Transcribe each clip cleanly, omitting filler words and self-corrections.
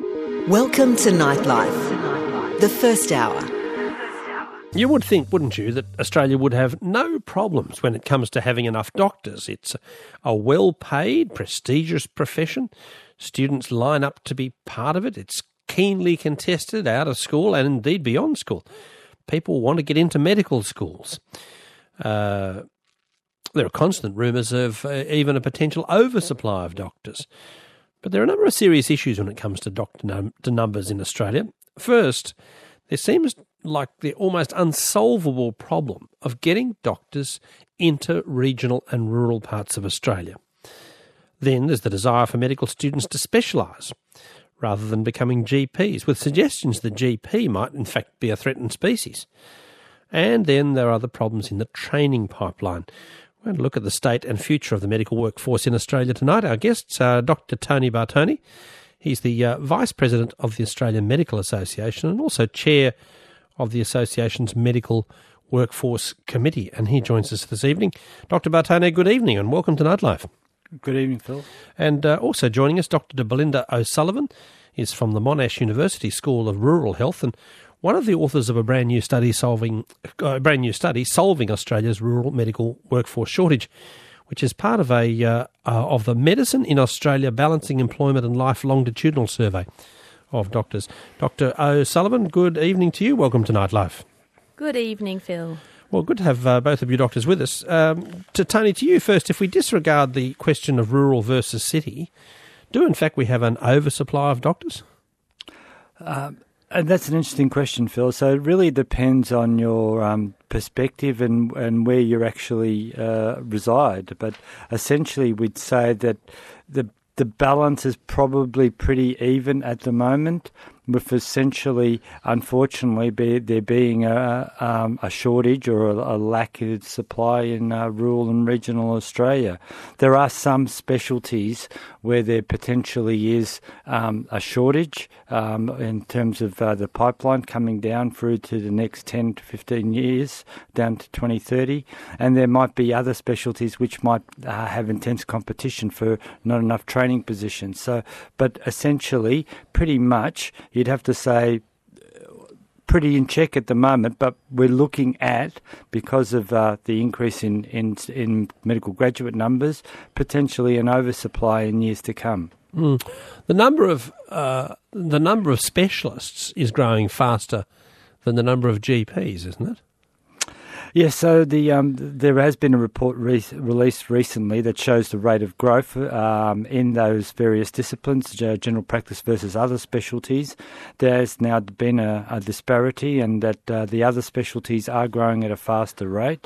Welcome to Nightlife, the first hour. You would think, wouldn't you, that Australia would have no problems when it comes to having enough doctors. It's a well-paid, prestigious profession. Students line up to be part of it. It's keenly contested out of school and indeed beyond school. People want to get into medical schools. There are constant rumours of even a potential oversupply of doctors. But there are a number of serious issues when it comes to doctor numbers in Australia. First, there seems like the almost unsolvable problem of getting doctors into regional and rural parts of Australia. Then there's the desire for medical students to specialise rather than becoming GPs, with suggestions that GP might in fact be a threatened species. And then there are the problems in the training pipeline. We're going to look at the state and future of the medical workforce in Australia tonight. Our guests are Dr. Tony Bartone. He's the Vice President of the Australian Medical Association and also Chair of the Association's Medical Workforce Committee, and he joins us this evening. Dr. Bartone, good evening and welcome to Nightlife. Good evening, Phil. And also joining us, Dr. Belinda O'Sullivan is from the Monash University School of Rural Health and one of the authors of a brand new study solving Australia's rural medical workforce shortage, which is part of the Medicine in Australia Balancing Employment and Life Longitudinal Survey of doctors. Dr. O'Sullivan, good evening to you. Welcome to Nightlife. Good evening, Phil. Well, good to have both of you doctors with us. To Tony, to you first, if we disregard the question of rural versus city, do in fact we have an oversupply of doctors? And that's an interesting question, Phil. So it really depends on your perspective and where you actually reside. But essentially we'd say that the balance is probably pretty even at the moment, with essentially, unfortunately, there being a shortage or a lack of supply in rural and regional Australia. There are some specialties where there potentially is a shortage in terms of the pipeline coming down through to the next 10 to 15 years, down to 2030. And there might be other specialties which might have intense competition for not enough training positions. So, but essentially, pretty much, you'd have to say pretty in check at the moment, but we're looking at, because of the increase in medical graduate numbers, potentially an oversupply in years to come. The number of specialists is growing faster than the number of GPs, isn't it? Yes, so there has been a report released recently that shows the rate of growth in those various disciplines, general practice versus other specialties. There has now been a disparity, and that the other specialties are growing at a faster rate.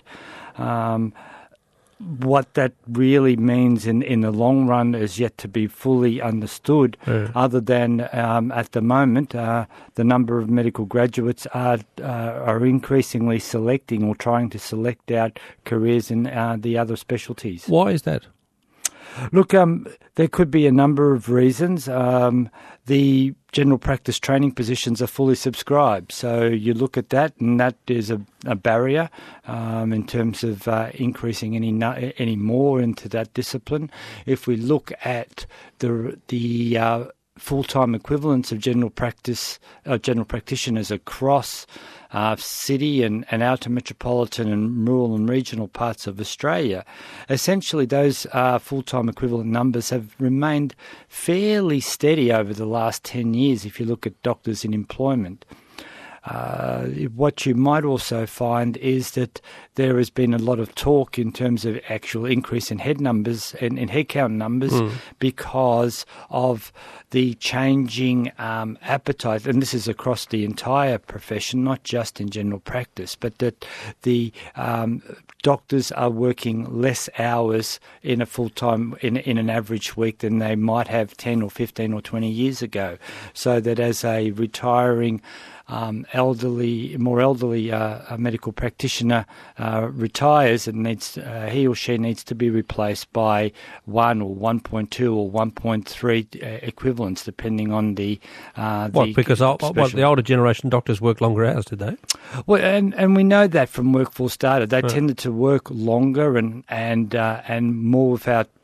What that really means in the long run is yet to be fully understood, other than at the moment the number of medical graduates are increasingly selecting or trying to select out careers in the other specialties. Why is that? Look, there could be a number of reasons. The general practice training positions are fully subscribed. So you look at that, and that is a barrier in terms of increasing any more into that discipline. If we look at the full-time equivalents of general practitioners across city and outer metropolitan and rural and regional parts of Australia, essentially those full-time equivalent numbers have remained fairly steady over the last 10 years if you look at doctors in employment. What you might also find is that there has been a lot of talk in terms of actual increase in head numbers and in headcount numbers because of the changing appetite, and this is across the entire profession, not just in general practice, but that the doctors are working less hours in a full-time, in an average week than they might have 10 or 15 or 20 years ago. So that as a retiring more elderly medical practitioner retires, and he or she needs to be replaced by 1 or 1.2 or 1.3 equivalents, depending on the because the older generation doctors work longer hours, did they? Well, and we know that from workforce data, they tended to work longer and more without break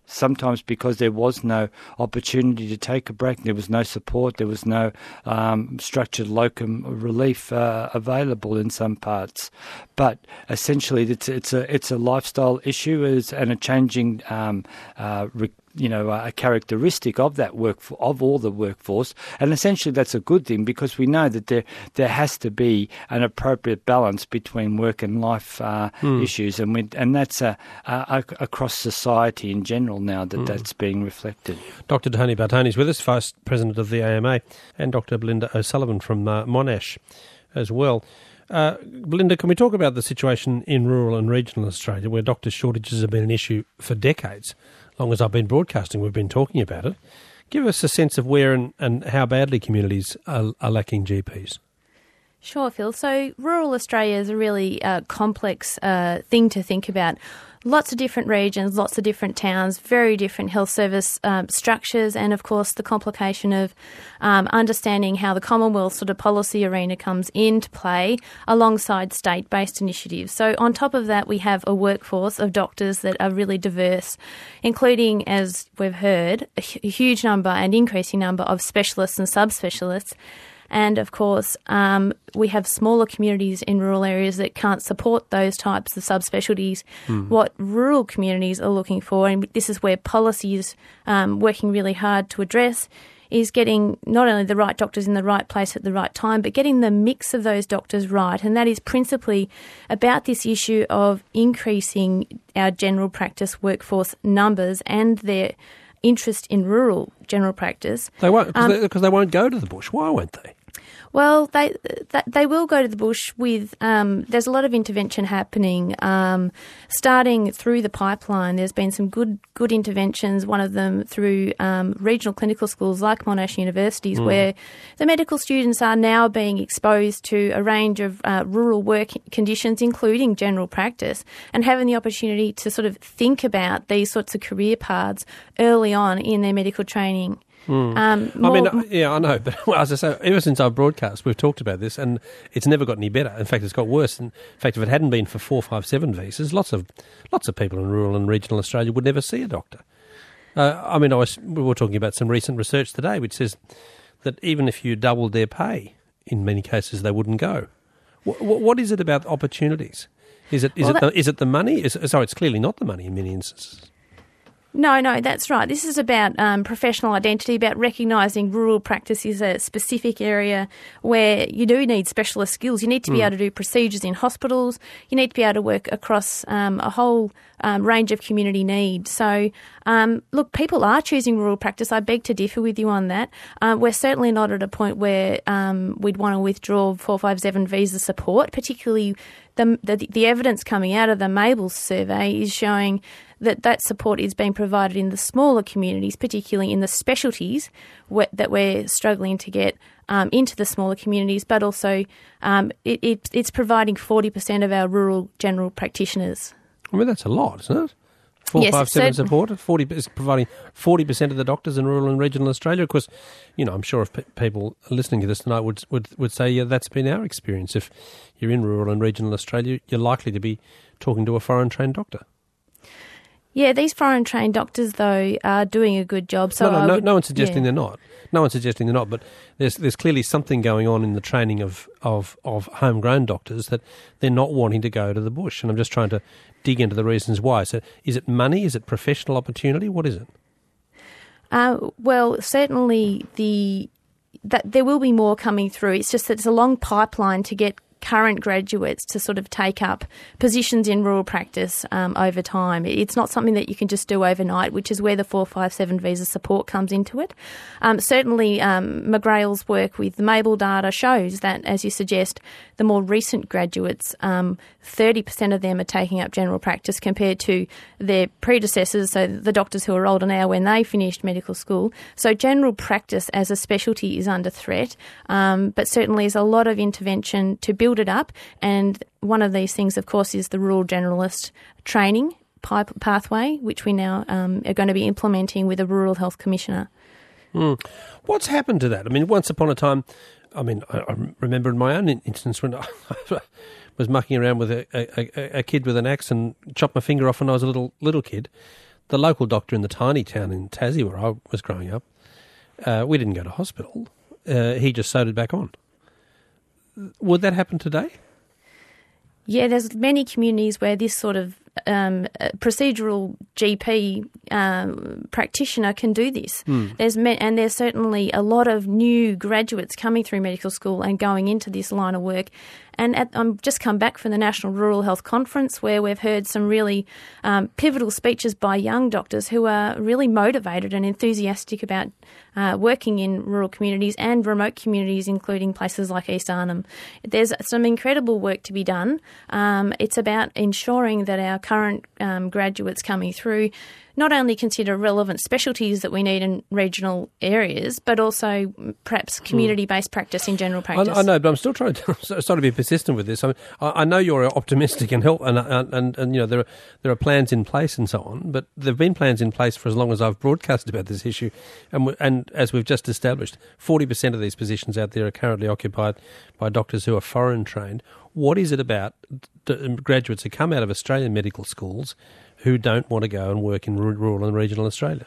sometimes because there was no opportunity to take a break, there was no support, there was no structured locum relief available in some parts. But essentially, it's a lifestyle issue and a changing a characteristic of that of all the workforce, and essentially that's a good thing because we know that there has to be an appropriate balance between work and life issues, and that's across society in general now that's being reflected. Dr. Tony Bartoni is with us, Vice President of the AMA, and Dr. Belinda O'Sullivan from Monash as well. Belinda, can we talk about the situation in rural and regional Australia where doctor shortages have been an issue for decades? Long as I've been broadcasting, we've been talking about it. Give us a sense of where and how badly communities are lacking GPs. Sure, Phil. So rural Australia is a really complex thing to think about. Lots of different regions, lots of different towns, very different health service structures, and of course the complication of understanding how the Commonwealth sort of policy arena comes into play alongside state-based initiatives. So on top of that, we have a workforce of doctors that are really diverse, including, as we've heard, a huge number and increasing number of specialists and subspecialists. And, of course, we have smaller communities in rural areas that can't support those types of subspecialties. What rural communities are looking for, and this is where policy is working really hard to address, is getting not only the right doctors in the right place at the right time, but getting the mix of those doctors right. And that is principally about this issue of increasing our general practice workforce numbers and their interest in rural general practice. They won't, because they won't go to the bush. Why won't they? Well, they will go to the bush with, there's a lot of intervention happening, starting through the pipeline. There's been some good interventions, one of them through regional clinical schools like Monash universities, where the medical students are now being exposed to a range of rural work conditions, including general practice, and having the opportunity to sort of think about these sorts of career paths early on in their medical training. I know, but as I say, ever since I've broadcast, we've talked about this, and it's never got any better. In fact, it's got worse. In fact, if it hadn't been for 457 visas, lots of people in rural and regional Australia would never see a doctor. We were talking about some recent research today, which says that even if you doubled their pay, in many cases they wouldn't go. What is it about opportunities? Is it the money? It's clearly not the money in many instances. No, that's right. This is about professional identity, about recognising rural practice is a specific area where you do need specialist skills. You need to be able to do procedures in hospitals. You need to be able to work across a whole range of community needs. So, look, people are choosing rural practice. I beg to differ with you on that. We're certainly not at a point where we'd want to withdraw 457 visa support, particularly the evidence coming out of the Mabel survey is showing that support is being provided in the smaller communities, particularly in the specialties that we're struggling to get into the smaller communities, but also it's providing 40% of our rural general practitioners. I mean, that's a lot, isn't it? 457 support, is providing 40% of the doctors in rural and regional Australia. Of course, I'm sure if people listening to this tonight would say, yeah, that's been our experience. If you're in rural and regional Australia, you're likely to be talking to a foreign-trained doctor. Yeah, these foreign-trained doctors, though, are doing a good job. So no one's suggesting they're not. No one's suggesting they're not, but there's clearly something going on in the training of homegrown doctors that they're not wanting to go to the bush. And I'm just trying to dig into the reasons why. So is it money? Is it professional opportunity? What is it? Well, certainly that there will be more coming through. It's just that it's a long pipeline to get current graduates to sort of take up positions in rural practice over time. It's not something that you can just do overnight, which is where the 457 visa support comes into it. Certainly, McGrail's work with the Mabel data shows that, as you suggest, the more recent graduates, 30% of them are taking up general practice compared to their predecessors, so the doctors who are older now when they finished medical school. So general practice as a specialty is under threat, but certainly there's a lot of intervention to build it up, and one of these things, of course, is the rural generalist training pathway, which we now are going to be implementing with a rural health commissioner. What's happened to that? I mean, once upon a time, I remember in my own instance when I was mucking around with a kid with an axe and chopped my finger off when I was a little kid. The local doctor in the tiny town in Tassie where I was growing up, we didn't go to hospital. He just sewed it back on. Would that happen today? Yeah, there's many communities where this sort of procedural GP practitioner can do this. There's certainly a lot of new graduates coming through medical school and going into this line of work. And I'm just come back from the National Rural Health Conference where we've heard some really pivotal speeches by young doctors who are really motivated and enthusiastic about working in rural communities and remote communities, including places like East Arnhem. There's some incredible work to be done. It's about ensuring that our current graduates coming through not only consider relevant specialties that we need in regional areas, but also perhaps community-based practice in general practice. I know, but I'm still trying to be persistent with this. I know you're optimistic and help, and you know there are plans in place and so on. But there've been plans in place for as long as I've broadcast about this issue, and as we've just established, 40% of these positions out there are currently occupied by doctors who are foreign trained. What is it about the graduates who come out of Australian medical schools who don't want to go and work in rural and regional Australia?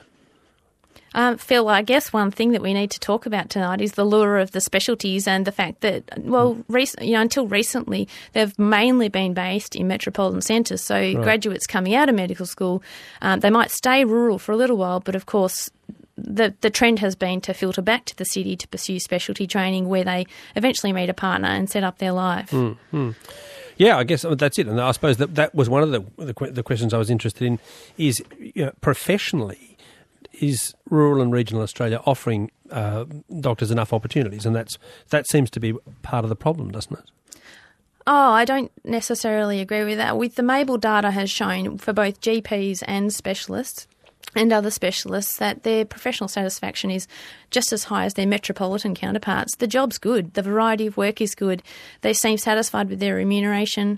Phil, I guess one thing that we need to talk about tonight is the lure of the specialties and the fact that, until recently, they've mainly been based in metropolitan centres. So right. Graduates coming out of medical school, they might stay rural for a little while, but of course the trend has been to filter back to the city to pursue specialty training where they eventually meet a partner and set up their life. Mm-hmm. Yeah, I guess that's it. And I suppose that was one of the questions I was interested in is, professionally, is rural and regional Australia offering doctors enough opportunities? And that seems to be part of the problem, doesn't it? Oh, I don't necessarily agree with that. With the Mabel data has shown for both GPs and specialists and other specialists that their professional satisfaction is just as high as their metropolitan counterparts. The job's good. The variety of work is good. They seem satisfied with their remuneration.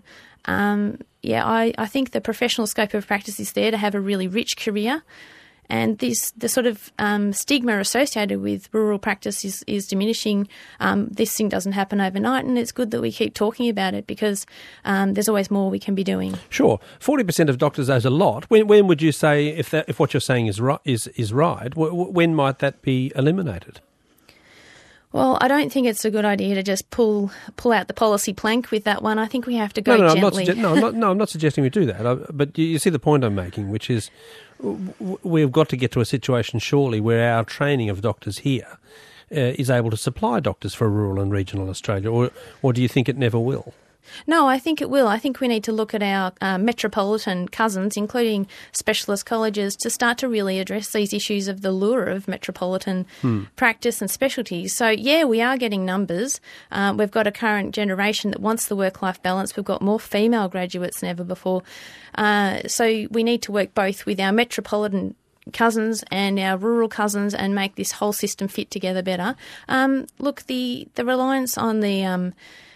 I think the professional scope of practice is there to have a really rich career. And the sort of stigma associated with rural practice is diminishing. This thing doesn't happen overnight, and it's good that we keep talking about it because there's always more we can be doing. Sure, 40% of doctors is a lot. When would you say, if what you're saying is right, when might that be eliminated? Well, I don't think it's a good idea to just pull out the policy plank with that one. I think we have to go gently. I'm not suggesting we do that. But you see the point I'm making, which is we've got to get to a situation surely where our training of doctors here is able to supply doctors for rural and regional Australia, or do you think it never will? No, I think it will. I think we need to look at our metropolitan cousins, including specialist colleges, to start to really address these issues of the lure of metropolitan practice and specialties. So, yeah, we are getting numbers. We've got a current generation that wants the work-life balance. We've got more female graduates than ever before. So we need to work both with our metropolitan cousins and our rural cousins and make this whole system fit together better. Look, the reliance on the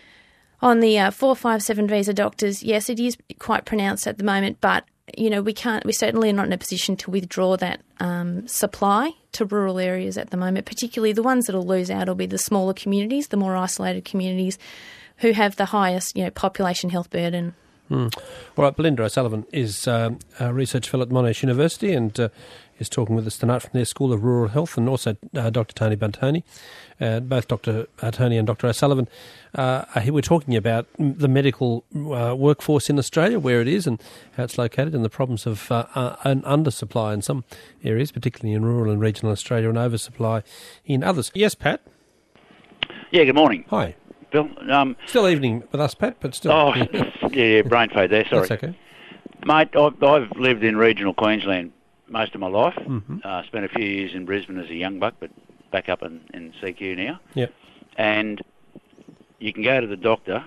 457 visa doctors, yes, it is quite pronounced at the moment, but we certainly are not in a position to withdraw that supply to rural areas at the moment. Particularly the ones that will lose out will be the smaller communities, the more isolated communities who have the highest population health burden. All right, Belinda O'Sullivan is a research fellow at Monash University and is talking with us tonight from their School of Rural Health, and also Dr. Tony Bantoni. Both Dr. Tony and Dr. O'Sullivan we're talking about the medical workforce in Australia, where it is and how it's located, and the problems of an undersupply in some areas, particularly in rural and regional Australia, and oversupply in others. Yes, Pat? Yeah, good morning. Hi. Bill? Still evening with us, Pat, but still. Oh, yeah, brain fade there, sorry. That's okay. Mate, I've lived in regional Queensland most of my life. Mm-hmm. Spent a few years in Brisbane as a young buck, but back up in CQ now. Yep. And you can go to the doctor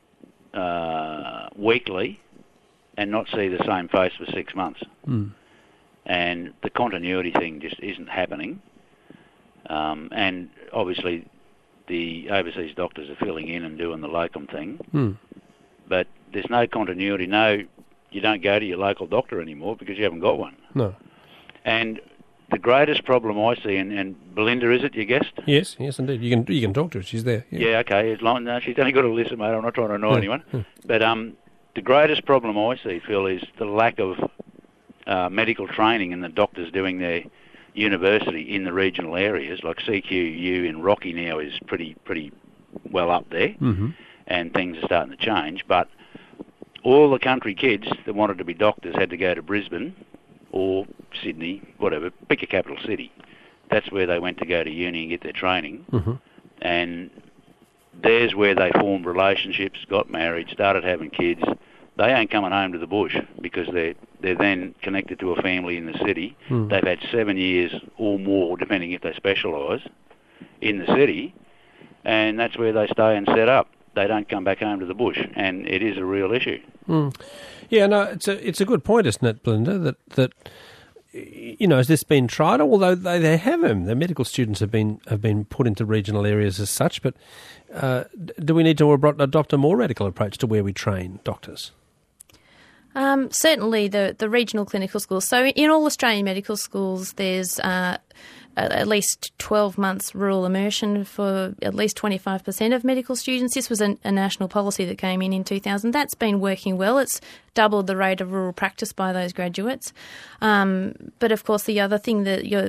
weekly and not see the same face for 6 months. Mm. And the continuity thing just isn't happening. And obviously the overseas doctors are filling in and doing the locum thing. Mm. But there's no continuity. You don't go to your local doctor anymore because you haven't got one. No. And the greatest problem I see, and Belinda, is it your guest? Yes, indeed. You can talk to her. She's there. Yeah, okay. No, she's only got to listen, mate. I'm not trying to annoy anyone. But the greatest problem I see, Phil, is the lack of medical training and the doctors doing their university in the regional areas, like CQU in Rocky now is pretty well up there, and things are starting to change. But all the country kids that wanted to be doctors had to go to Brisbane or Sydney, whatever, pick a capital city. That's where they went to go to uni and get their training. And there's where they formed relationships, got married, started having kids. They ain't coming home to the bush because they're then connected to a family in the city. They've had 7 years or more, depending if they specialise, in the city, and that's where they stay and set up. They don't come back home to the bush, and it is a real issue. Yeah, no, it's a good point, isn't it, Belinda? That you know, has this been tried? Although they have them, the medical students have been put into regional areas as such. But do we need to adopt a more radical approach to where we train doctors? Certainly the regional clinical schools. So in all Australian medical schools, there's at least 12 months rural immersion for at least 25% of medical students. This was a national policy that came in 2000. That's been working well. It's doubled the rate of rural practice by those graduates. But of course, the other thing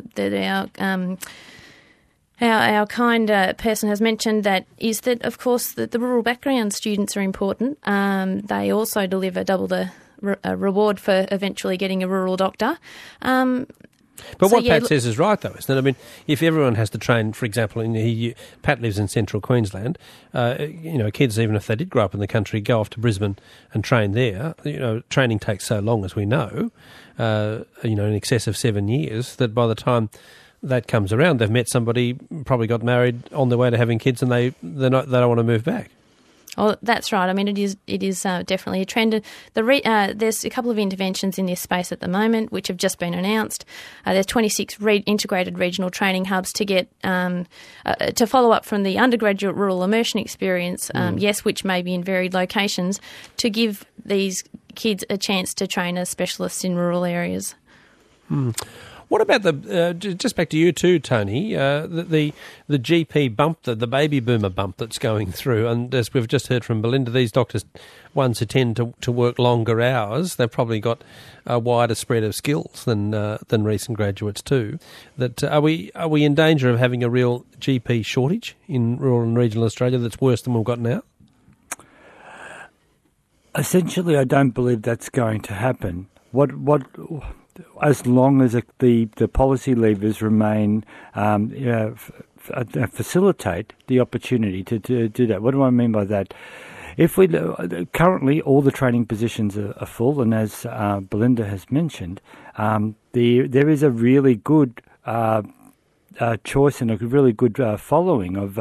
our kind person has mentioned that is that, of course, the rural background students are important. They also deliver double the reward for eventually getting a rural doctor. But what Pat says is right, though, isn't it? I mean, if everyone has to train, for example, Pat lives in central Queensland, kids, even if they did grow up in the country, go off to Brisbane and train there. Training takes so long, as we know, in excess of 7 years, that by the time that comes around, they've met somebody, probably got married on their way to having kids, and they don't want to move back. Oh, that's right. I mean, it is definitely a trend. There's a couple of interventions in this space at the moment, which have just been announced. There's 26 integrated regional training hubs to get to follow up from the undergraduate rural immersion experience. Which may be in varied locations, to give these kids a chance to train as specialists in rural areas. What about just back to you too, Tony, the GP bump, the baby boomer bump that's going through, and as we've just heard from Belinda, these doctors, ones who tend to work longer hours, they've probably got a wider spread of skills than recent graduates too. That are we in danger of having a real GP shortage in rural and regional Australia that's worse than we've got now? Essentially, I don't believe that's going to happen. As long as the policy levers remain, facilitate the opportunity to do that. What do I mean by that? If we currently all the training positions are full, and as Belinda has mentioned, there is a really good choice and a really good following of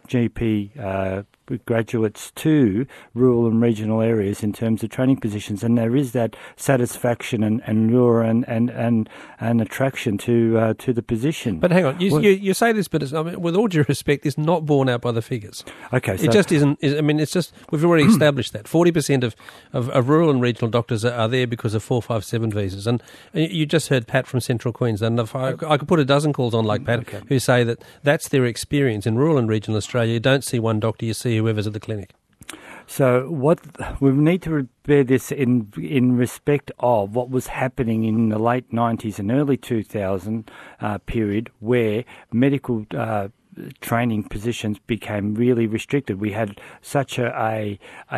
GP graduates to rural and regional areas in terms of training positions, and there is that satisfaction and lure and attraction to the position. But hang on, you say this, but with all due respect, it's not borne out by the figures. Okay, so it just isn't. It's just we've already established that 40% of rural and regional doctors are there because of 457 visas, and you just heard Pat from Central Queensland. I could put a dozen calls on like Pat who say that's their experience in rural and regional Australia. You don't see one doctor, you see whoever's at the clinic. So what we need to bear this in respect of what was happening in the late 90s and early 2000 period, where medical training positions became really restricted. We had such a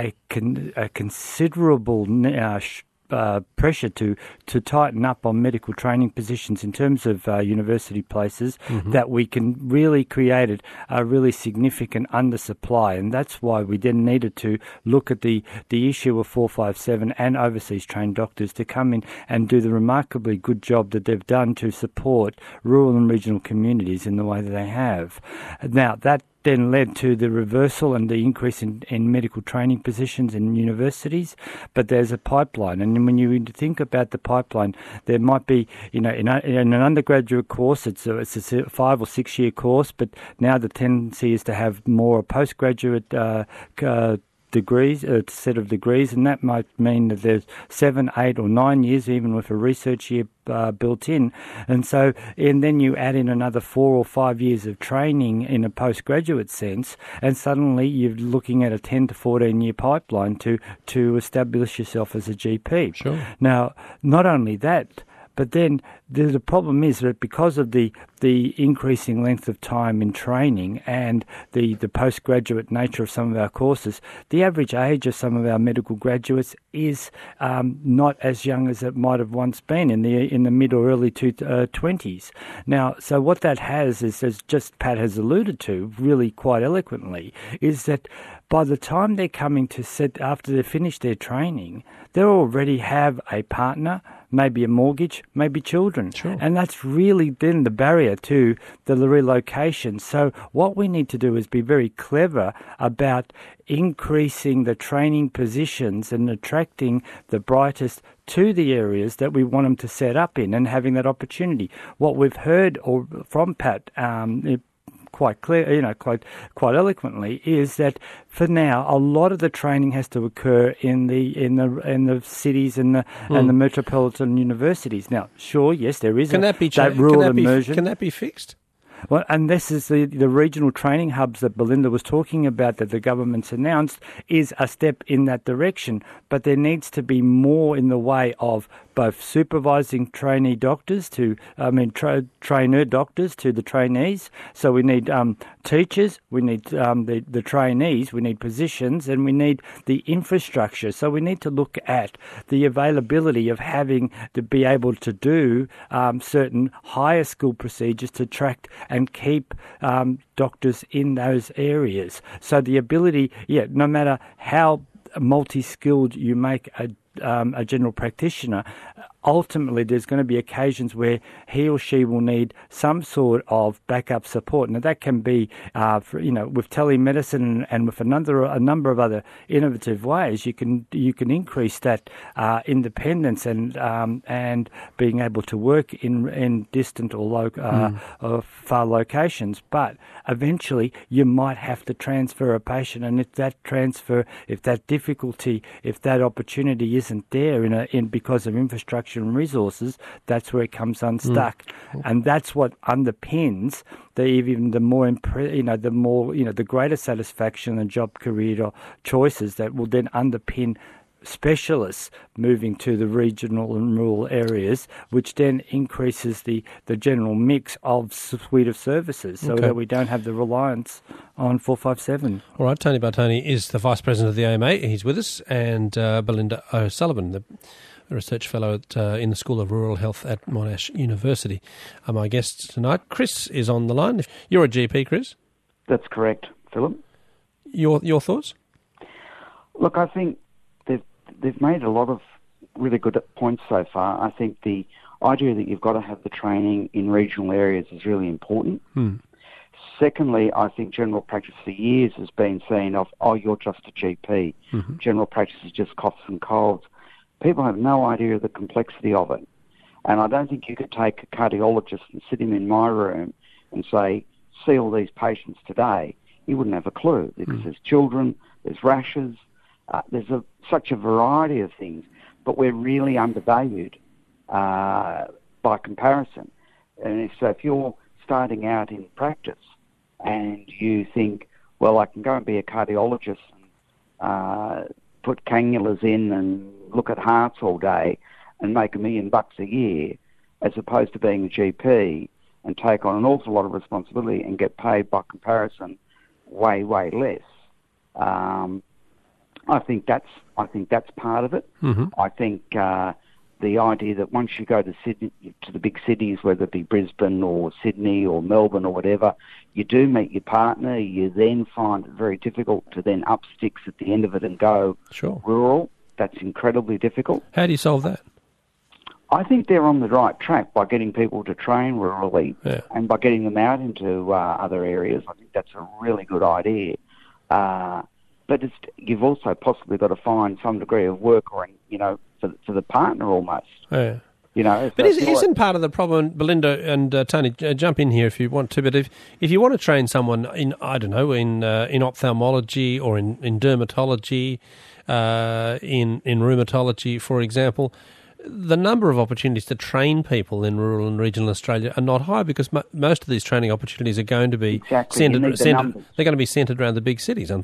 considerable pressure to tighten up on medical training positions in terms of university places, that we can really created a really significant undersupply, and that's why we then needed to look at the issue of 457 and overseas trained doctors to come in and do the remarkably good job that they've done to support rural and regional communities in the way that they have. Now, that then led to the reversal and the increase in medical training positions in universities, but there's a pipeline. And when you think about the pipeline, there might be, in an undergraduate course, it's a 5 or 6 year course, but now the tendency is to have more postgraduate degrees, a set of degrees, and that might mean that there's 7, 8 or 9 years, even with a research year built in. And then you add in another 4 or 5 years of training in a postgraduate sense, and suddenly you're looking at a 10 to 14 year pipeline to establish yourself as a GP. Sure. Now, not only that, But then the problem is that because of the increasing length of time in training and the postgraduate nature of some of our courses, the average age of some of our medical graduates is not as young as it might have once been in the mid or early 20s. Now, so what that has is, as just Pat has alluded to really quite eloquently, is that by the time they're coming to set, after they've finished their training, they already have a partner, maybe a mortgage, maybe children. Sure. And that's really then the barrier to the relocation. So what we need to do is be very clever about increasing the training positions and attracting the brightest to the areas that we want them to set up in and having that opportunity. What we've heard from Pat quite clear, quite eloquently, is that for now a lot of the training has to occur in the cities and the metropolitan universities. Now, sure, yes, there is that rural immersion. Can that be fixed? Well, and this is the regional training hubs that Belinda was talking about that the government's announced is a step in that direction. But there needs to be more in the way of both supervising trainee doctors trainer doctors to the trainees. So we need teachers, we need the trainees, we need positions, and we need the infrastructure. So we need to look at the availability of having to be able to do certain higher school procedures to attract and keep doctors in those areas. So the ability, no matter how multi-skilled you make a general practitioner, ultimately there's going to be occasions where he or she will need some sort of backup support. Now that can be, with telemedicine and with a number of other innovative ways, you can increase that independence and being able to work in distant or far locations. But eventually you might have to transfer a patient, and if that difficulty, if that opportunity isn't there because of infrastructure and resources, that's where it comes unstuck, and that's what underpins the greater satisfaction and job career choices that will then underpin specialists moving to the regional and rural areas, which then increases the general mix of suite of services so that we don't have the reliance on 457. All right, Tony Bartoni is the Vice President of the AMA. He's with us, and Belinda O'Sullivan, the Research Fellow in the School of Rural Health at Monash University, are my guests tonight. Chris is on the line. You're a GP, Chris? That's correct, Philip. Your thoughts? Look, I think they've made a lot of really good points so far. I think the idea that you've got to have the training in regional areas is really important. Secondly, I think general practice for years has been seen of, you're just a GP. General practice is just coughs and colds. People have no idea of the complexity of it. And I don't think you could take a cardiologist and sit him in my room and say, see all these patients today. He wouldn't have a clue, because there's children, there's rashes, there's such a variety of things, but we're really undervalued by comparison. And if you're starting out in practice and you think, well, I can go and be a cardiologist and put cannulas in and look at hearts all day and make $1 million a year, as opposed to being a GP and take on an awful lot of responsibility and get paid by comparison way, way less. I think that's part of it. I think the idea that once you go to Sydney, to the big cities, whether it be Brisbane or Sydney or Melbourne or whatever, you do meet your partner. You then find it very difficult to then up sticks at the end of it and go rural. That's incredibly difficult. How do you solve that? I think they're on the right track by getting people to train rurally and by getting them out into other areas. I think that's a really good idea. But you've also possibly got to find some degree of work, or for the partner almost. Yeah. But isn't part of the problem, Belinda and Tony, jump in here if you want to, but if you want to train someone in ophthalmology or in dermatology, in rheumatology, for example, the number of opportunities to train people in rural and regional Australia are not high, because most of these training opportunities are going to be centred around the big cities, aren't they?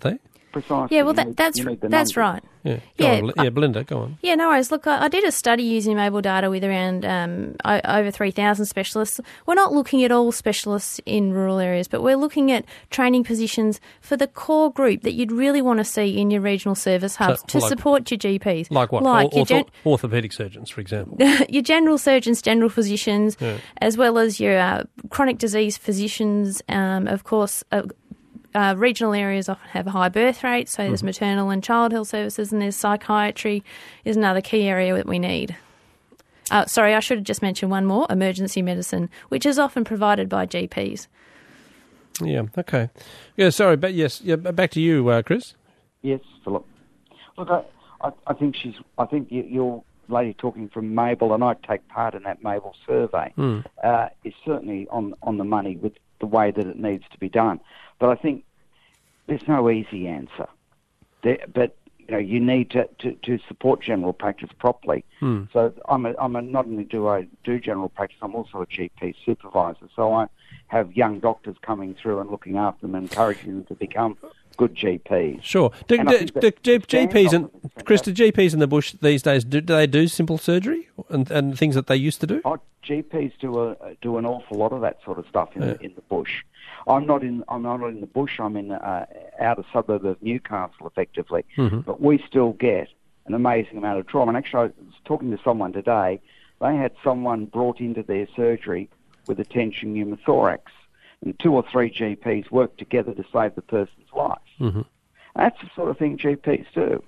precisely. Yeah, well, You need that's the that's numbers. right. Yeah, Yeah, Belinda, go on. Yeah, no worries. Look, I did a study using Mabel data with around over 3,000 specialists. We're not looking at all specialists in rural areas, but we're looking at training positions for the core group that you'd really want to see in your regional service hubs to support your GPs. Like what? Like Orthopaedic surgeons, for example. your general surgeons, general physicians, as well as your chronic disease physicians. Of course, regional areas often have a high birth rate, so there's maternal and child health services, and there's psychiatry is another key area that we need. Sorry, I should have just mentioned one more, emergency medicine, which is often provided by GPs. Yeah, okay. Yeah, sorry, but yes, back to you, Chris. Yes, Philip. Look, I think your lady talking from Mabel, and I take part in that Mabel survey, is certainly on the money with the way that it needs to be done. But I think there's no easy answer. But you need to support general practice properly. So not only do I do general practice, I'm also a GP supervisor. So I have young doctors coming through and looking after them, and encouraging them to become good GPs. Sure. GPs and Chris, do GPs in the bush these days do they do simple surgery and things that they used to do? GPs do an awful lot of that sort of stuff in the bush. I'm not in the bush. I'm in outer suburb of Newcastle, effectively. But we still get an amazing amount of trauma. And actually, I was talking to someone today. They had someone brought into their surgery with a tension pneumothorax, and 2 or 3 GPs worked together to save the person's life. That's the sort of thing GPs do.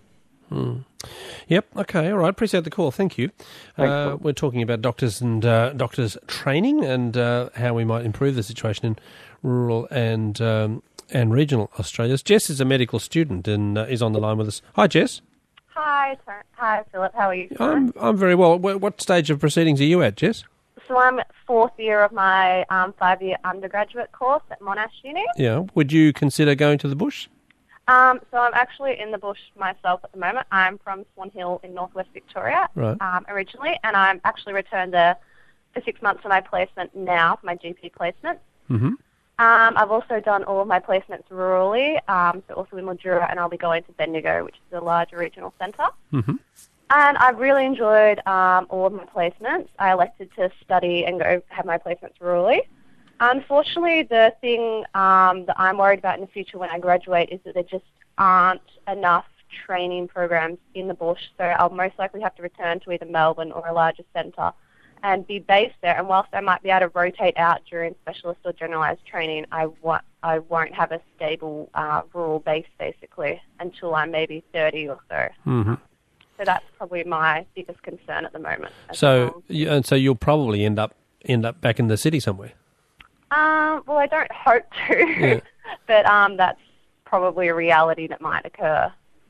Yep. Okay. All right. Appreciate the call. Thank you. Thanks, we're talking about doctors and doctors training and how we might improve the situation in rural and regional Australia. Jess is a medical student and is on the line with us. Hi, Jess. Hi, Philip. How are you? I'm very well. What stage of proceedings are you at, Jess? So I'm 4th year of my 5-year undergraduate course at Monash Uni. Yeah. Would you consider going to the bush? So I'm actually in the bush myself at the moment. I'm from Swan Hill in northwest Victoria originally, and I'm actually returned there for 6 months for my placement now, for my GP placement. I've also done all of my placements rurally, so also in Mildura, and I'll be going to Bendigo, which is a larger regional centre. And I've really enjoyed all of my placements. I elected to study and go have my placements rurally. Unfortunately, the thing that I'm worried about in the future when I graduate is that there just aren't enough training programs in the bush, so I'll most likely have to return to either Melbourne or a larger centre and be based there. And whilst I might be able to rotate out during specialist or generalised training, I won't have a stable rural base, basically, until I'm maybe 30 or so. So that's probably my biggest concern at the moment. So you'll probably end up back in the city somewhere. Well, I don't hope to, but that's probably a reality that might occur.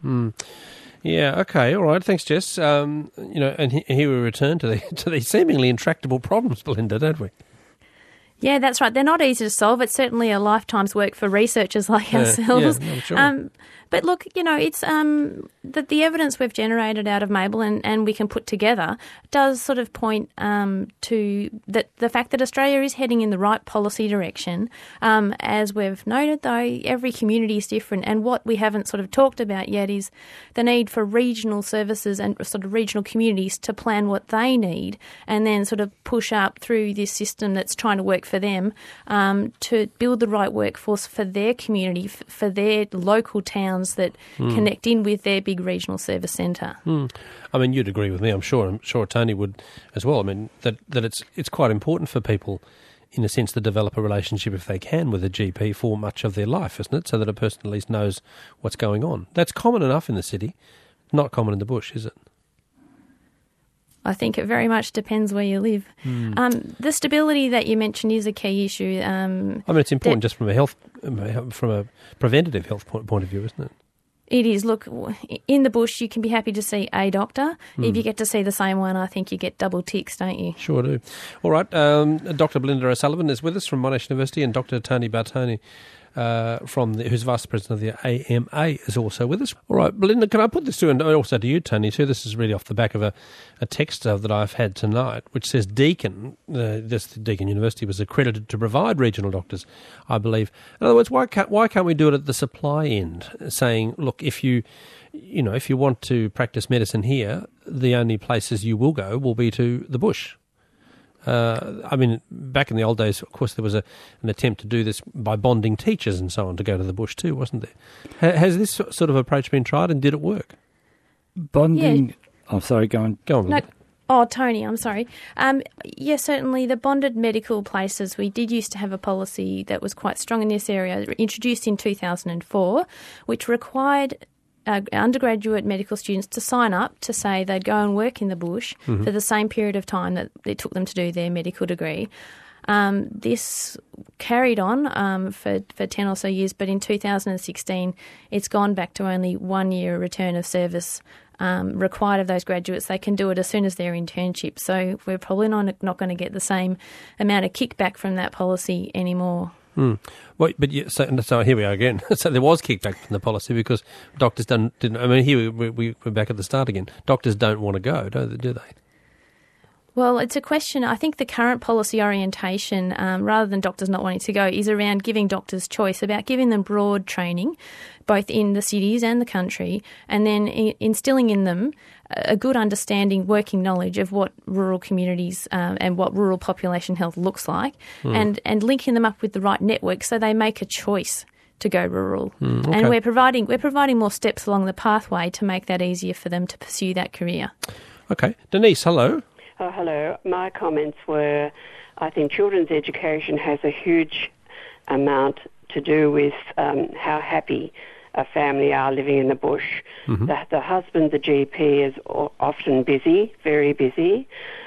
Yeah. Okay. All right. Thanks, Jess. And here we return to these seemingly intractable problems, Belinda, don't we? Yeah, that's right. They're not easy to solve. It's certainly a lifetime's work for researchers like ourselves. Yeah, I'm sure. But look, it's that the evidence we've generated out of Mabel and we can put together does sort of point to the fact that Australia is heading in the right policy direction. As we've noted, though, every community is different, and what we haven't sort of talked about yet is the need for regional services and sort of regional communities to plan what they need and then sort of push up through this system that's trying to work for them to build the right workforce for their community, for their local towns that connect in with their big regional service centre. I mean, you'd agree with me. I'm sure Tony would as well. I mean, that it's quite important for people, in a sense, to develop a relationship, if they can, with a GP for much of their life, isn't it? So that a person at least knows what's going on. That's common enough in the city, not common in the bush, is it? I think it very much depends where you live. The stability that you mentioned is a key issue. I mean, it's important just from a preventative health point of view, isn't it? It is. Look, in the bush, you can be happy to see a doctor. If you get to see the same one, I think you get double ticks, don't you? Sure do. All right. Dr. Belinda O'Sullivan is with us from Monash University, and Dr. Tony Bartone who's Vice President of the AMA, is also with us. All right, Belinda, can I put this to, and also to you, Tony, too? This is really off the back of a text that I've had tonight, which says Deakin University was accredited to provide regional doctors, I believe. In other words, why can't we do it at the supply end, saying, look, if you want to practice medicine here, the only places you will go will be to the bush. Back in the old days, of course, there was an attempt to do this by bonding teachers and so on to go to the bush too, wasn't there? Has this sort of approach been tried, and did it work? Bonding... Yeah. Oh, sorry, go on. Go on. No. Oh, Tony, I'm sorry. Yes, certainly the bonded medical places, we did used to have a policy that was quite strong in this area, introduced in 2004, which required undergraduate medical students to sign up to say they'd go and work in the bush for the same period of time that it took them to do their medical degree. This carried on for 10 or so years, but in 2016 it's gone back to only 1 year return of service required of those graduates. They can do it as soon as their internship. So we're probably not going to get the same amount of kickback from that policy anymore. Well, so here we are again. So there was kickback from the policy because doctors didn't. I mean, here we're back at the start again. Doctors don't want to go, do they? Well, it's a question. I think the current policy orientation, rather than doctors not wanting to go, is around giving doctors choice, about giving them broad training, both in the cities and the country, and then instilling in them a good understanding, working knowledge of what rural communities and what rural population health looks like, and linking them up with the right network so they make a choice to go rural. Okay. And we're providing more steps along the pathway to make that easier for them to pursue that career. Okay. Denise, hello. Oh, hello. My comments were, I think children's education has a huge amount to do with how happy a family are living in the bush. The husband, the GP, is often busy, very busy,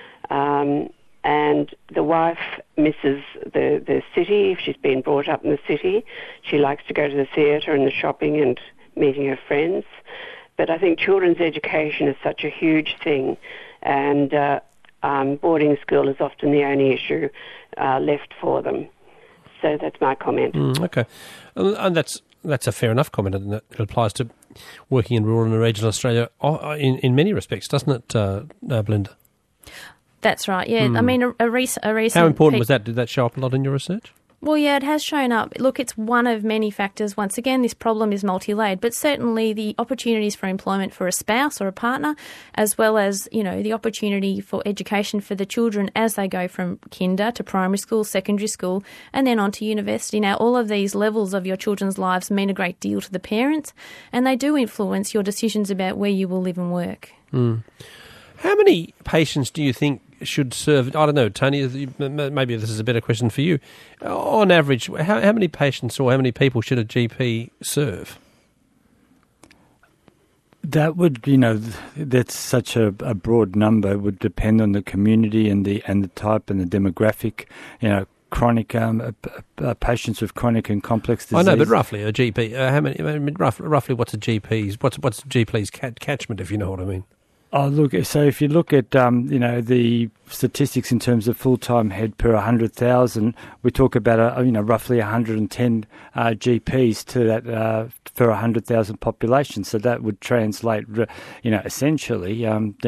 and the wife misses the city. If she's been brought up in the city, she likes to go to the theatre and the shopping and meeting her friends. But I think children's education is such a huge thing, and boarding school is often the only issue left for them. So that's my comment. Okay. And that's a fair enough comment, and it applies to working in rural and regional Australia in many respects, doesn't it, Belinda? That's right, yeah. I mean, a recent... How important was that? Did that show up a lot in your research? Well, yeah, it has shown up. Look, it's one of many factors. Once again, this problem is multi-layered, but certainly the opportunities for employment for a spouse or a partner, as well as, the opportunity for education for the children as they go from kinder to primary school, secondary school, and then on to university. Now, all of these levels of your children's lives mean a great deal to the parents, and they do influence your decisions about where you will live and work. How many patients do you think should serve? I don't know, Tony, maybe this is a better question for you. On average, how many patients or how many people should a GP serve? That would, that's such a broad number. It would depend on the community and the type and the demographic, chronic patients with chronic and complex disease. I know, but roughly a GP, how many? Roughly, what's a GP's catchment, if you know what I mean? Oh, look, so if you look at, the statistics in terms of full-time head per 100,000, we talk about, roughly 110 GPs to that for 100,000 population. So that would translate, essentially,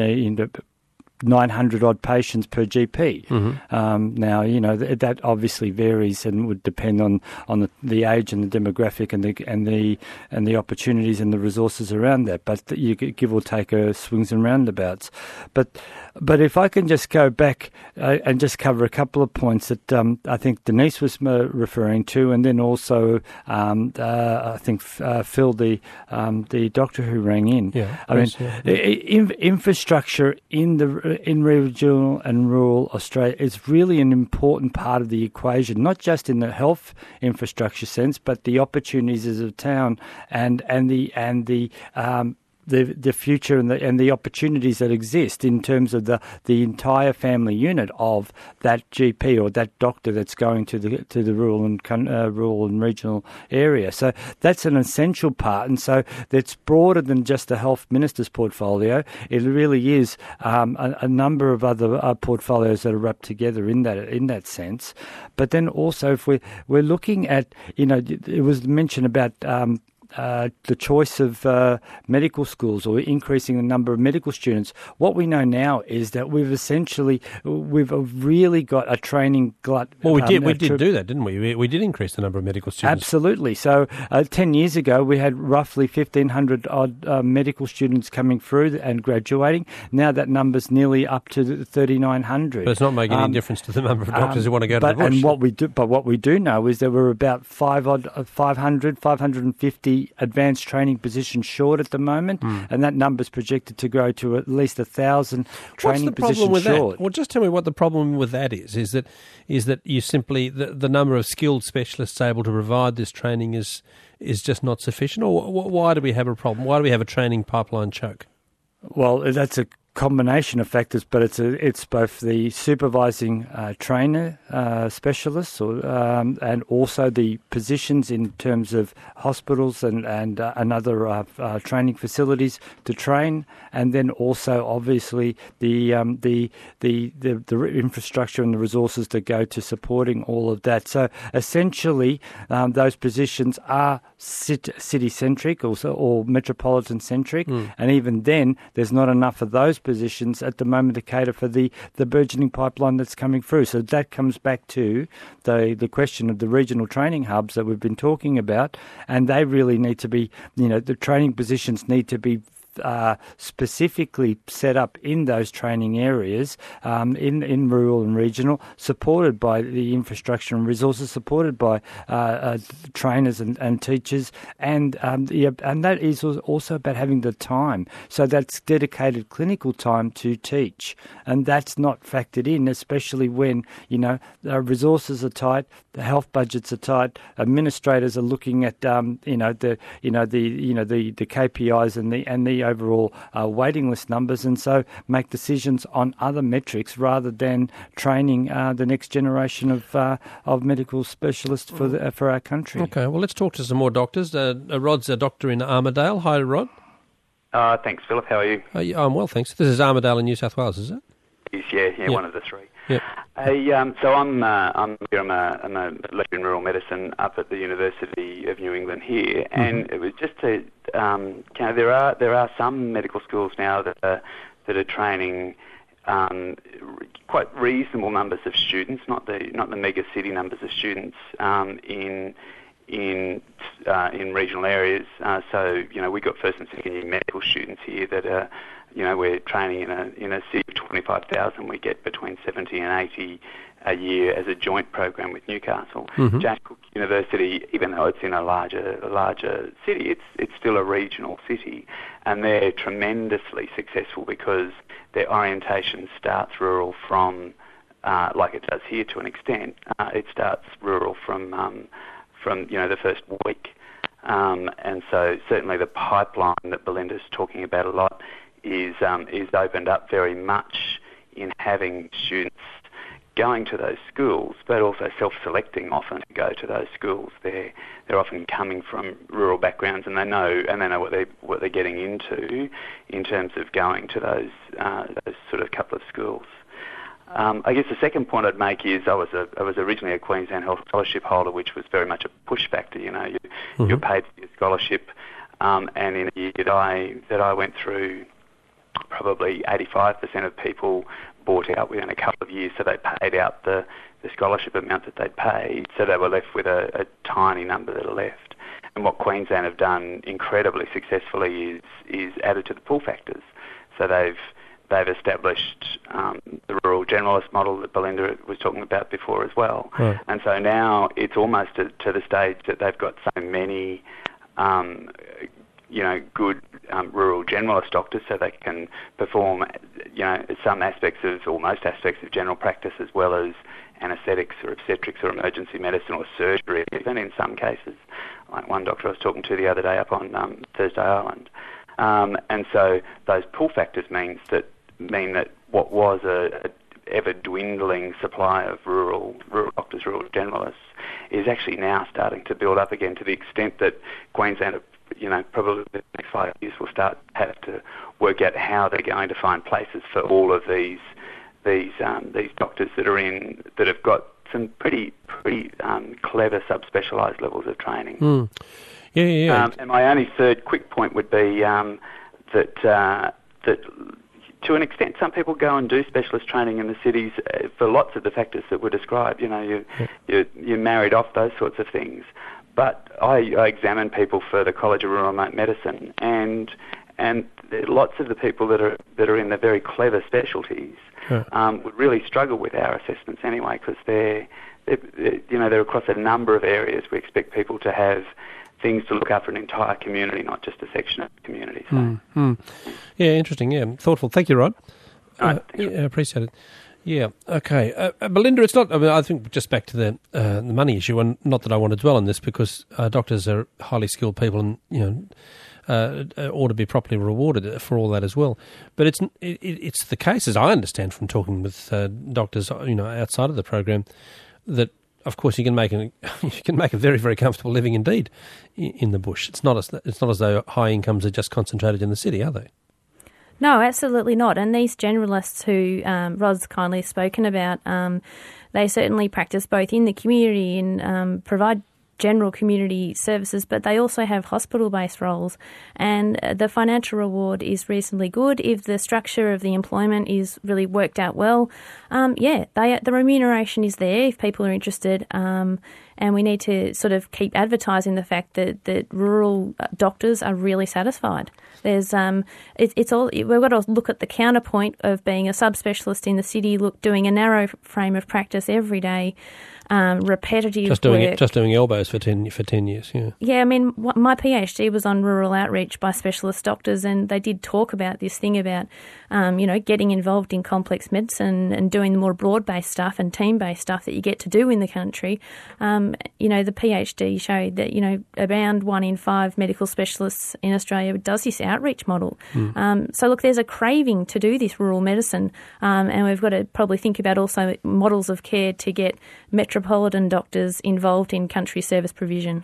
900-odd patients per GP. Now, that obviously varies and would depend on the age and the demographic and the opportunities and the resources around that. But you give or take swings and roundabouts. But if I can just go back and just cover a couple of points that I think Denise was referring to, and then also I think Phil, the doctor who rang in. Infrastructure in regional and rural Australia is really an important part of the equation, not just in the health infrastructure sense, but the opportunities as a town and the the future and the opportunities that exist in terms of the entire family unit of that GP or that doctor that's going to the rural and regional area. So that's an essential part, and so that's broader than just the Health Minister's portfolio. It really is a number of other portfolios that are wrapped together in that sense. But then also, if we're looking at, it was mentioned about the choice of medical schools or increasing the number of medical students. What we know now is that we've really got a training glut. Well, we did do that, didn't we? We did increase the number of medical students. Absolutely. So 10 years ago, we had roughly 1,500 odd medical students coming through and graduating. Now that number's nearly up to 3,900. But it's not making any difference to the number of doctors who want to go to the bush. And what we do know is there were about 550 advanced training positions short at the moment, and that number's projected to grow to at least 1,000 training positions short. That? Well, just tell me what the problem with that is. Is that you simply the number of skilled specialists able to provide this training is just not sufficient, or why do we have a problem? Why do we have a training pipeline choke? Well, that's a combination of factors, but it's both the supervising trainer specialists and also the positions in terms of hospitals and other training facilities to train, and then also obviously the infrastructure and the resources that go to supporting all of that. So essentially, those positions are city-centric or metropolitan-centric, and even then, there's not enough of those positions at the moment to cater for the burgeoning pipeline that's coming through. So that comes back to the question of the regional training hubs that we've been talking about, and they really need to be, the training positions need to be specifically set up in those training areas in rural and regional, supported by the infrastructure and resources, supported by trainers and teachers, and that is also about having the time. So that's dedicated clinical time to teach, and that's not factored in, especially when resources are tight, the health budgets are tight, administrators are looking at the KPIs and the overall waiting list numbers, and so make decisions on other metrics rather than training the next generation of medical specialists for our country. Okay, well, let's talk to some more doctors. Rod's a doctor in Armidale. Hi, Rod. Thanks, Philip. How are you? I'm well, thanks. This is Armidale in New South Wales, is it? Yeah, one of the three. Yep. So I'm a lecturer in rural medicine up at the University of New England here, and it was just to there are some medical schools now that are training quite reasonable numbers of students, not the mega city numbers of students in regional areas. So we got first and second year medical students here that are. We're training in a city of 25,000. We get between 70 and 80 a year as a joint program with Newcastle. James Cook University, even though it's in a larger city, it's still a regional city, and they're tremendously successful because their orientation starts rural from, like it does here to an extent. It starts rural from the first week, and so certainly the pipeline that Belinda's talking about a lot is opened up very much in having students going to those schools, but also self-selecting often to go to those schools. They're often coming from rural backgrounds, and they know what they're getting into in terms of going to those sort of couple of schools. I guess the second point I'd make is I was originally a Queensland Health Scholarship holder, which was very much a push factor. You're paid for your scholarship, and in a year that I went through, probably 85% of people bought out within a couple of years, so they paid out the scholarship amount that they'd paid, so they were left with a tiny number that are left. And what Queensland have done incredibly successfully is added to the pull factors. So they've established the rural generalist model that Belinda was talking about before as well. Right. And so now it's almost to the stage that they've got so many good rural generalist doctors, so they can perform, some aspects of, or most aspects of general practice, as well as anaesthetics or obstetrics or emergency medicine or surgery, even in some cases, like one doctor I was talking to the other day up on Thursday Island. And so those pull factors mean that what was a ever-dwindling supply of rural doctors, rural generalists, is actually now starting to build up again, to the extent that Queensland, probably the next 5 years will have to work out how they're going to find places for all of these doctors that have got some pretty clever subspecialised levels of training. Yeah. And my only third quick point would be that to an extent, some people go and do specialist training in the cities for lots of the factors that were described. You're married off, those sorts of things. But I examine people for the College of Rural Remote Medicine, and lots of the people that are in the very clever specialties would really struggle with our assessments anyway, because they're across a number of areas. We expect people to have things to look after an entire community, not just a section of the community. So. Yeah, interesting. Yeah, thoughtful. Thank you, Rod. Thanks. I appreciate it. Yeah. Okay, Belinda. It's not. I think just back to the money issue, and not that I want to dwell on this, because doctors are highly skilled people, and ought to be properly rewarded for all that as well. But it's the case, as I understand from talking with doctors, outside of the program, that of course you can make a very, very comfortable living indeed in the bush. It's not as though high incomes are just concentrated in the city, are they? No, absolutely not. And these generalists who Rod's kindly spoken about, they certainly practice both in the community and provide general community services, but they also have hospital-based roles, and the financial reward is reasonably good if the structure of the employment is really worked out well. The remuneration is there if people are interested, and we need to sort of keep advertising the fact that rural doctors are really satisfied. There's we've got to look at the counterpoint of being a subspecialist in the city, doing a narrow frame of practice every day. Repetitive work. Just doing elbows for 10 years, yeah. Yeah, I mean, my PhD was on rural outreach by specialist doctors, and they did talk about this thing about, getting involved in complex medicine and doing the more broad-based stuff and team-based stuff that you get to do in the country. The PhD showed that, around 1 in 5 medical specialists in Australia does this outreach model. So, look, there's a craving to do this rural medicine, and we've got to probably think about also models of care to get metropolitan doctors involved in country service provision.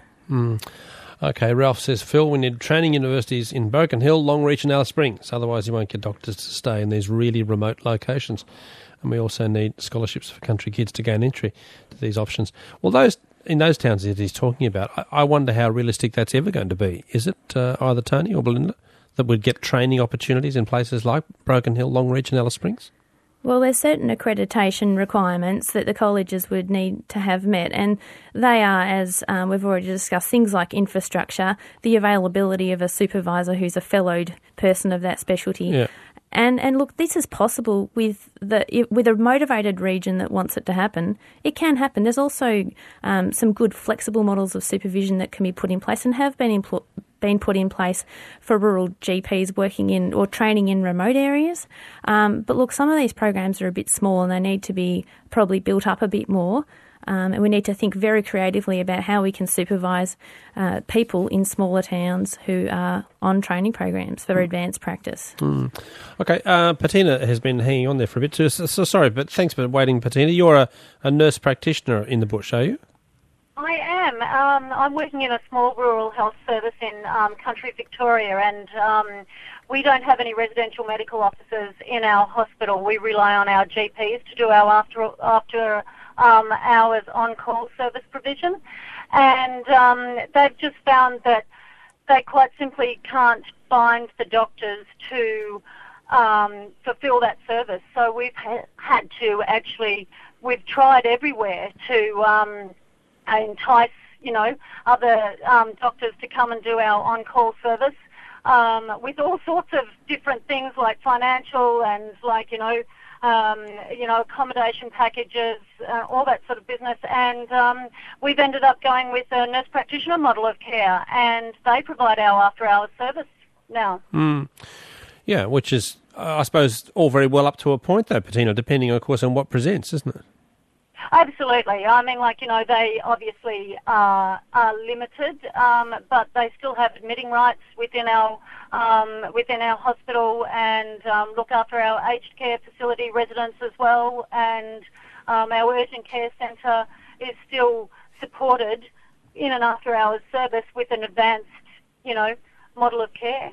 Okay, Ralph says, Phil, we need training universities in Broken Hill, Longreach and Alice Springs. Otherwise you won't get doctors to stay in these really remote locations. And we also need scholarships for country kids to gain entry to these options. Well, in those towns that he's talking about, I wonder how realistic that's ever going to be. Is it either Tony or Belinda that would get training opportunities in places like Broken Hill, Longreach and Alice Springs? Well, there's certain accreditation requirements that the colleges would need to have met, and they are, as we've already discussed, things like infrastructure, the availability of a supervisor who's a fellowed person of that specialty. Yeah. And look, this is possible with a motivated region that wants it to happen. It can happen. There's also some good flexible models of supervision that can be put in place and have been put in place for rural GPs working in or training in remote areas. But look, some of these programs are a bit small and they need to be probably built up a bit more. And we need to think very creatively about how we can supervise people in smaller towns who are on training programs for advanced practice. Okay, Patina has been hanging on there for a bit too. So sorry, but thanks for waiting, Patina. You're a nurse practitioner in the bush, are you? I am. I'm working in a small rural health service in country Victoria, and we don't have any residential medical officers in our hospital. We rely on our GPs to do our after hours on-call service provision, and they've just found that they quite simply can't find the doctors to fulfil that service. So we've had to we've tried everywhere to entice, other doctors to come and do our on-call service with all sorts of different things like financial and accommodation packages, all that sort of business. And we've ended up going with a nurse practitioner model of care, and they provide our after-hours service now. Yeah, which is, I suppose, all very well up to a point, though, Patina, depending, of course, on what presents, isn't it? Absolutely. I mean, they obviously are limited, but they still have admitting rights within our hospital and look after our aged care facility residents as well. And our urgent care centre is still supported in and after hours service with an advanced, model of care.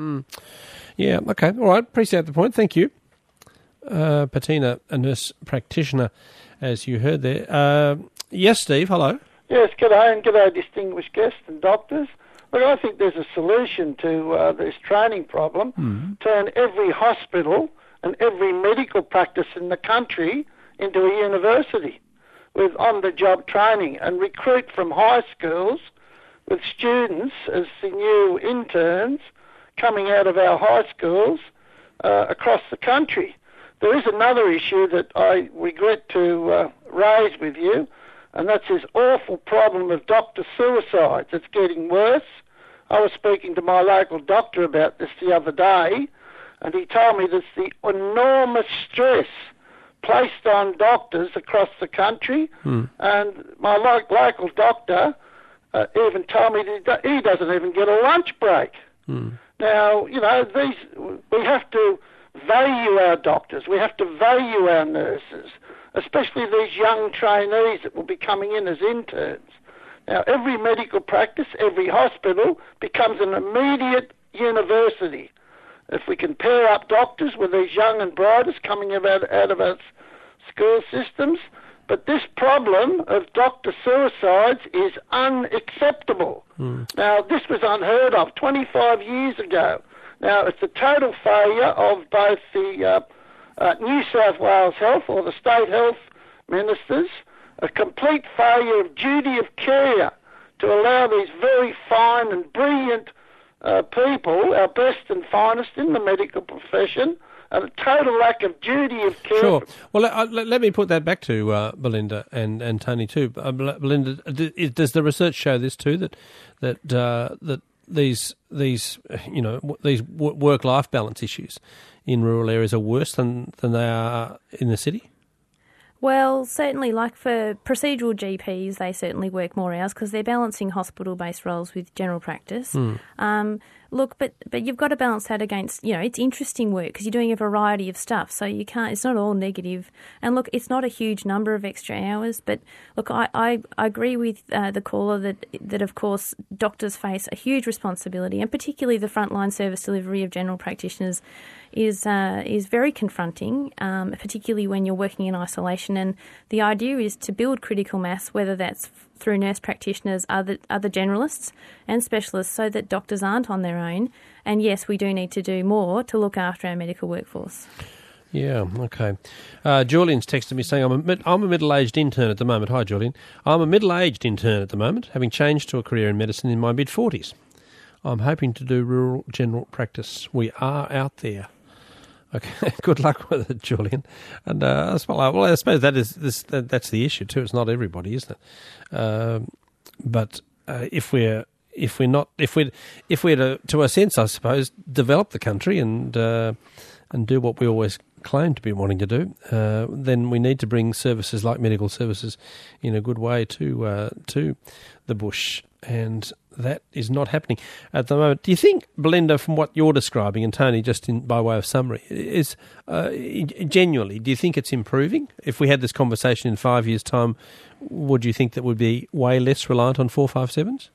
Yeah, okay. All right. Appreciate the point. Thank you. Patina, a nurse practitioner, as you heard there. Yes, Steve, hello. Yes, g'day, and g'day, distinguished guests and doctors. Look, I think there's a solution to this training problem. Turn every hospital and every medical practice in the country into a university with on-the-job training and recruit from high schools with students as the new interns coming out of our high schools across the country. There is another issue that I regret to raise with you, and that's this awful problem of doctor suicides. It's getting worse. I was speaking to my local doctor about this the other day, and he told me there's the enormous stress placed on doctors across the country, and my local doctor even told me that he doesn't even get a lunch break. Now, we have to value our doctors, we have to value our nurses, especially these young trainees that will be coming in as interns. Now, every medical practice, every hospital becomes an immediate university. If we can pair up doctors with these young and brightest coming out of our school systems. But this problem of doctor suicides is unacceptable. Now, this was unheard of 25 years ago. Now, it's a total failure of both the New South Wales Health or the state health ministers, a complete failure of duty of care to allow these very fine and brilliant people, our best and finest in the medical profession, and a total lack of duty of care. Sure. Well, let me put that back to Belinda and Tony too. Belinda, does the research show this too, that these work-life balance issues in rural areas are worse than they are in the city? Well, certainly, like for procedural GPs, they certainly work more hours because they're balancing hospital-based roles with general practice. Look, but you've got to balance that against, it's interesting work because you're doing a variety of stuff, so you can't, it's not all negative. And look, it's not a huge number of extra hours, but look, I agree with the caller that of course doctors face a huge responsibility, and particularly the frontline service delivery of general practitioners is very confronting, particularly when you're working in isolation. And the idea is to build critical mass, whether that's through nurse practitioners, other generalists and specialists, so that doctors aren't on their own. And yes, we do need to do more to look after our medical workforce. Yeah, okay. Julian's texted me saying, I'm a middle-aged intern at the moment. Hi, Julian. I'm a middle-aged intern at the moment, having changed to a career in medicine in my mid-40s. I'm hoping to do rural general practice. We are out there. Okay, good luck with it, Julian. And I suppose that's the issue too. It's not everybody, isn't it? But if we're to a sense, I suppose, develop the country and do what we always claim to be wanting to do, then we need to bring services like medical services in a good way to the bush, and that is not happening at the moment. Do you think, Belinda, from what you're describing, and Tony, just by way of summary, is genuinely, do you think it's improving? If we had this conversation in 5 years' time, would you think that we'd be way less reliant on 457s?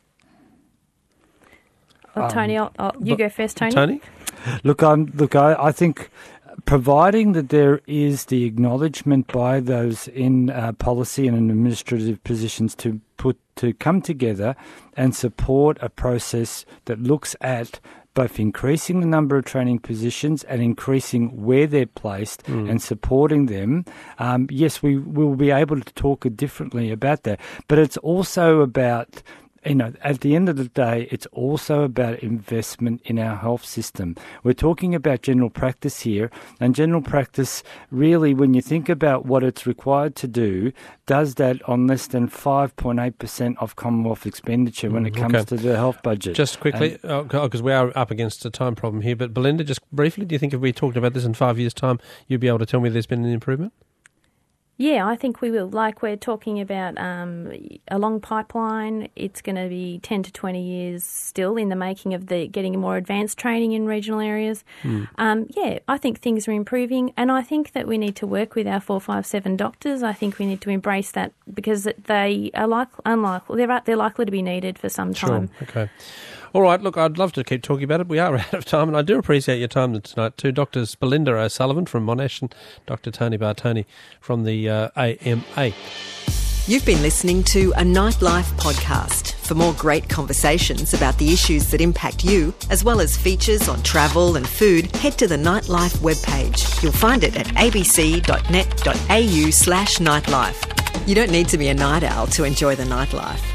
Well, Tony, you go first, Tony. Tony? I think providing that there is the acknowledgement by those in policy and in administrative positions to come together and support a process that looks at both increasing the number of training positions and increasing where they're placed and supporting them, yes, we will be able to talk differently about that. But it's also about, at the end of the day, it's also about investment in our health system. We're talking about general practice here, and general practice really, when you think about what it's required to do, does that on less than 5.8% of Commonwealth expenditure when it comes to the health budget. Just quickly, because we are up against a time problem here, but Belinda, just briefly, do you think if we talked about this in 5 years' time, you'd be able to tell me there's been an improvement? Yeah, I think we will. Like we're talking about a long pipeline. It's going to be 10 to 20 years still in the making of getting more advanced training in regional areas. Yeah, I think things are improving, and I think that we need to work with our 457 doctors. I think we need to embrace that because they are they're likely to be needed for some time. Sure. Okay. All right, look, I'd love to keep talking about it. We are out of time, and I do appreciate your time tonight too. Doctors Belinda O'Sullivan from Monash and Dr. Tony Bartoni from the AMA. You've been listening to a Nightlife podcast. For more great conversations about the issues that impact you, as well as features on travel and food, head to the Nightlife webpage. You'll find it at abc.net.au/nightlife. You don't need to be a night owl to enjoy the nightlife.